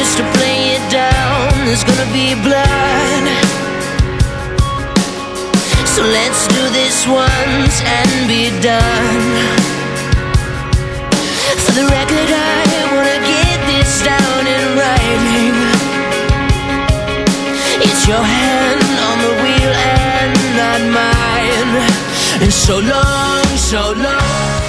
choose to play it down, there's gonna be blood. So let's do this once and be done. For the record, I wanna get this down in writing. It's your hand on the wheel and not mine. And so long, so long.